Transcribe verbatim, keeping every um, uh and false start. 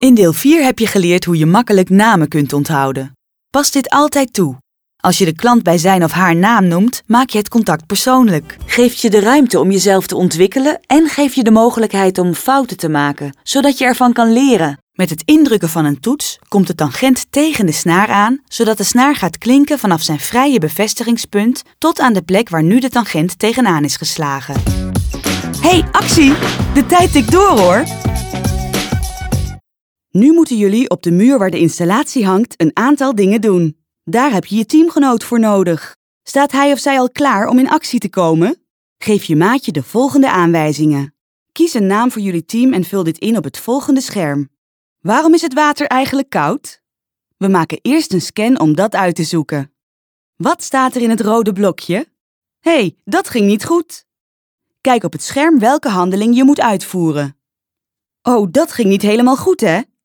In deel vier heb je geleerd hoe je makkelijk namen kunt onthouden. Pas dit altijd toe. Als je de klant bij zijn of haar naam noemt, maak je het contact persoonlijk. Geef je de ruimte om jezelf te ontwikkelen en geef je de mogelijkheid om fouten te maken, zodat je ervan kan leren. Met het indrukken van een toets komt de tangent tegen de snaar aan, zodat de snaar gaat klinken vanaf zijn vrije bevestigingspunt tot aan de plek waar nu de tangent tegenaan is geslagen. Hé, hey, actie! De tijd tikt door, hoor! Nu moeten jullie op de muur waar de installatie hangt een aantal dingen doen. Daar heb je je teamgenoot voor nodig. Staat hij of zij al klaar om in actie te komen? Geef je maatje de volgende aanwijzingen. Kies een naam voor jullie team en vul dit in op het volgende scherm. Waarom is het water eigenlijk koud? We maken eerst een scan om dat uit te zoeken. Wat staat er in het rode blokje? Hé, hey, dat ging niet goed. Kijk op het scherm welke handeling je moet uitvoeren. Oh, dat ging niet helemaal goed, hè?